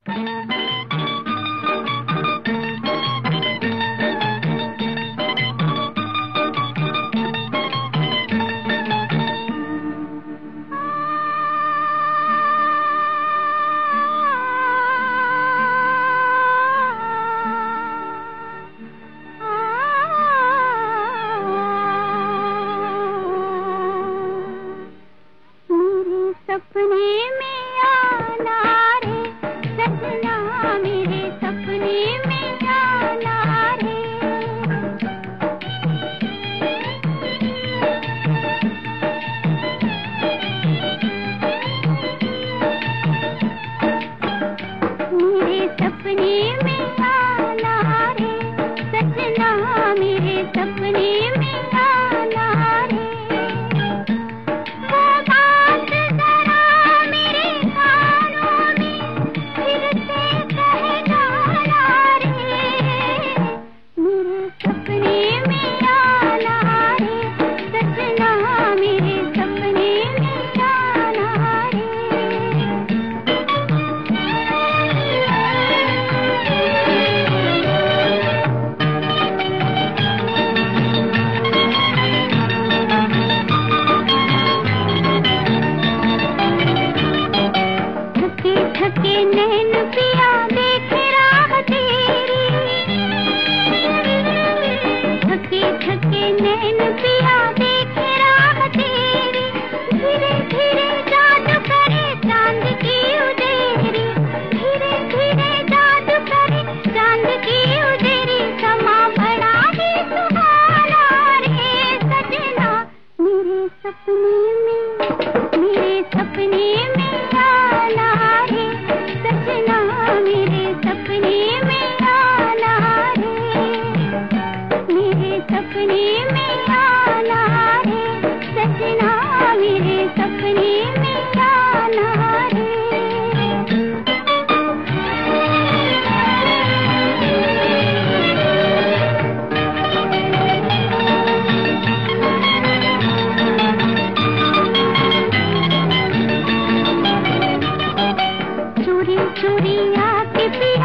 सपने में आना रे सजना, मेरे सपने में आना रे। मेरे सपने में आना रे सजना, मेरे सपने में आना रे। थके नैन पिया देखे राह तेरी, थके थके नैन पिया देखे राह तेरी। धीरे धीरे जादू करे चांद की उदेरी, धीरे धीरे जादू करे चांद की उदेरी। समा बड़ा ही सुहाना रे सजना, मेरे सपने में, मेरे सपने में आना रे सजना, मेरे सपने में आना रे। मेरे सपने में आना रे सजना, मेरे सपने में आना रे। चोरी चोरी आके